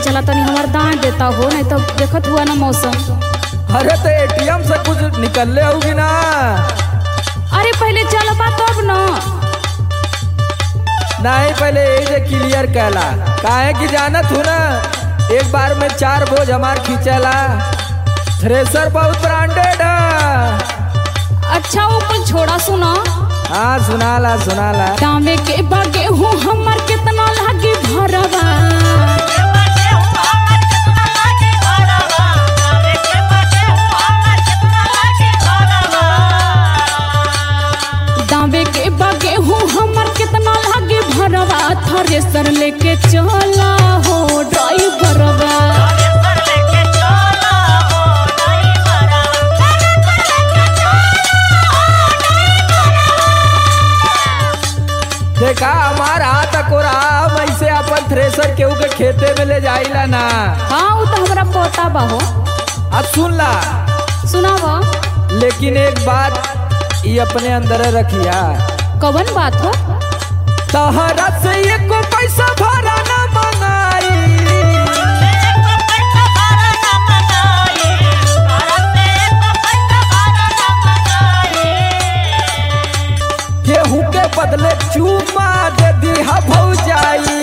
चला तनी हमार दान देता हो, नहीं तो देखत हुआ ना मौसम। अरे तो एटीएम से कुछ निकलले होगी ना। अरे पहले चलबा तब न। नहीं पहले ये क्लियर कहला काहे की जानत हूँ ना, एक बार में 4 बोझ हमार खींचेला। थ्रेसर बहुत ब्रांडेड है। अच्छा वो कुल छोड़ा सुना। हाँ सुनाला सुनाला। दामे के बागे हूँ हमर कितना लागी भरवा, दामे के बागे हूँ हमर कितना लागी भरवा, थ्रेसर लेके चला हो ड्राइवरवा। देखा हमार हाथ कोराम ऐसे अपन थ्रेसर केहू के खेते में ले जाइला ना। हाँ वो तो हमारा पोता बा हो। अब सुन ला। सुनावा। लेकिन एक बात ये अपने अंदर रखिया। कवन बात हो? तहरा से एको पैसा भरा ना मंगाई, गेहूं के बदले चूमा दे दिहा भौजाई।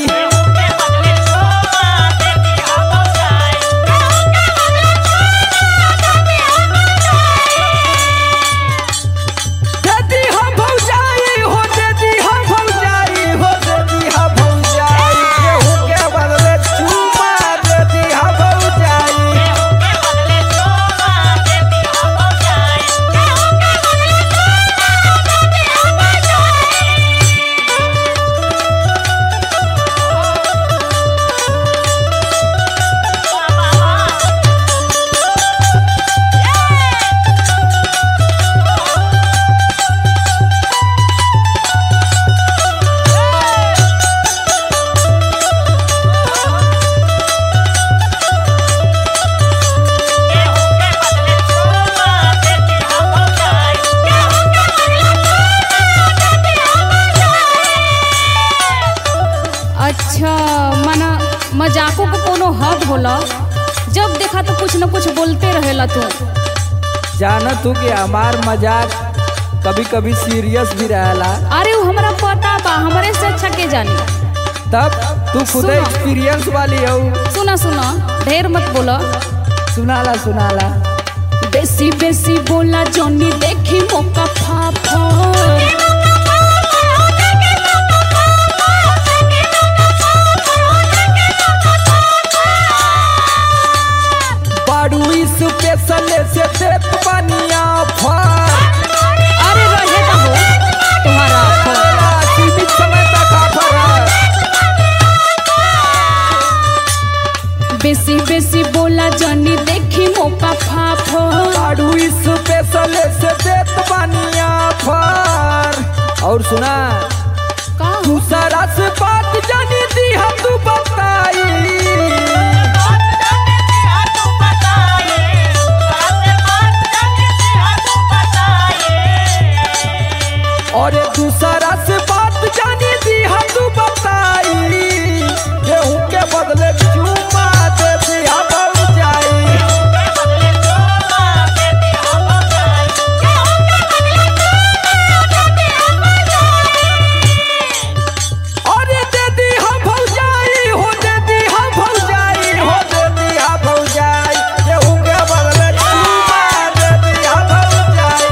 मजाकों को कोनो हद होला, जब देखा तो कुछ न कुछ बोलते रहेला तू। जाना तू कि हमार मजाक कभी कभी सीरियस भी रहेला। अरे वो हमारा पता बा, हमारे से अच्छा के जानी। तब तू खुद एक्सपीरियंस वाली हो। सुना सुना, ढेर मत बोला। सुनाला सुनाला। बेसी बेसी बोला जोनी देखी मौका फाफा, स्पेशल से देत बनिया फर। अरे रहेगा हो तुम्हारा सीमित समय तक ऑफर है। बेसी बेसी बोला जानी देखी मौका फाफो, बाड़ू स्पेशल से देत बनिया फर। और सुना दूसरा से बात जानी दी हम तू बताई, और दूसरा से बात जानी दी हम तू बताई, गेहूं के बदले चूमा दे दिया भौजाई। अरे दे दी हम भौजाई हो, दे दी हम भौजाई हो, दे दी हम भौजाई, गेहूं के बदले चूमा दे दिया भौजाई।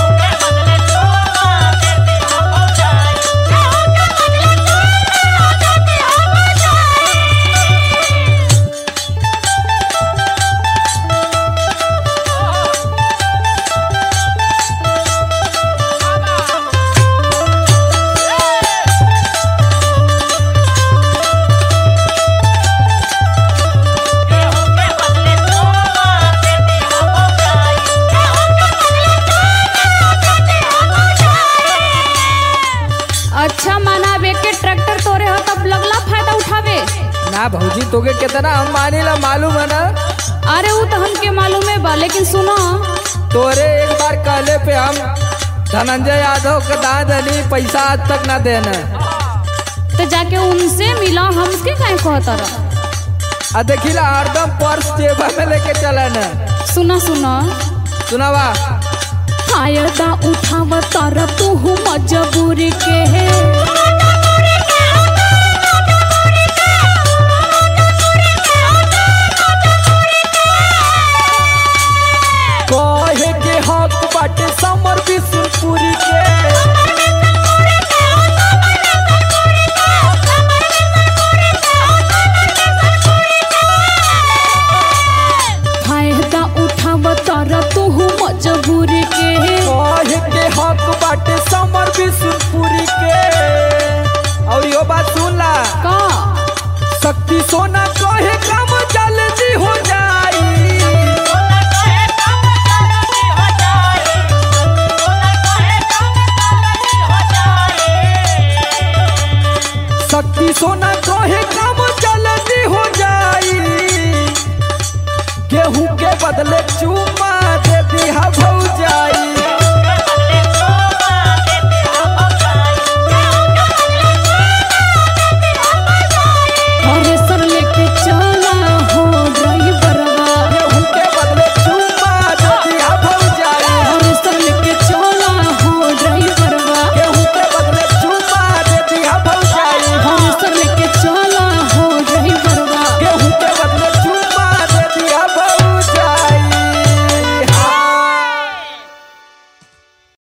अच्छा मनावे के ट्रैक्टर तोरे हो तब लगला फायदा उठावे ना भौजी तोके कितना हम मानेला मालूम है ना। अरे वो तो हमके मालूम है बा, लेकिन सुनो तोरे एक बार कहले पे हम धनंजय यादव के दादनी पैसा आज तक ना देना, तो जाके उनसे मिला, हमके काहे कहता रहा। आ देखिला हरदम पर्स जेब में लेके चलन। सुना सुना सुनावा। फायदा उठाव तारा तू मजबूरी के कहे के हक बाटे समर बिशुनपुरी के। फायदा उठाव तारा तू मजबूरी के कहे के हक बाटे समर बिशुनपुरी के। और यो बात सुन ला का शक्ति सोना कहे काम जल्दी हो जाई। शक्ति सोना कहे काम जल्दी हो जाई। गेहूं के बदले चूमा दे दिया भौजाई।